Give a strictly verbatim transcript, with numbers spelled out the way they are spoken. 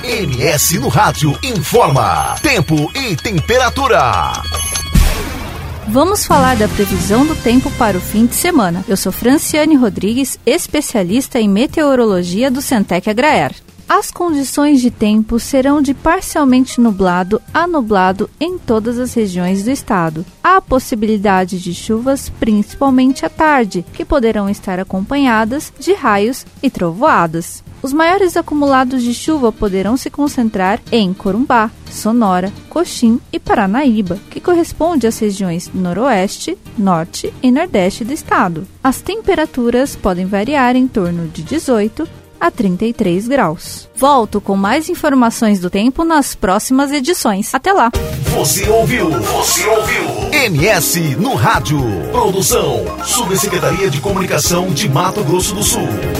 M S no Rádio informa tempo e temperatura. Vamos falar da previsão do tempo para o fim de semana. Eu sou Franciane Rodrigues, especialista em meteorologia do Centec Agraer. As condições de tempo serão de parcialmente nublado a nublado em todas as regiões do estado. Há a possibilidade de chuvas, principalmente à tarde, que poderão estar acompanhadas de raios e trovoadas. Os maiores acumulados de chuva poderão se concentrar em Corumbá, Sonora, Coxim e Paranaíba, que corresponde às regiões Noroeste, Norte e Nordeste do estado. As temperaturas podem variar em torno de dezoito a trinta e três graus. Volto com mais informações do tempo nas próximas edições. Até lá! Você ouviu? Você ouviu? M S no Rádio. Produção: Subsecretaria de Comunicação de Mato Grosso do Sul.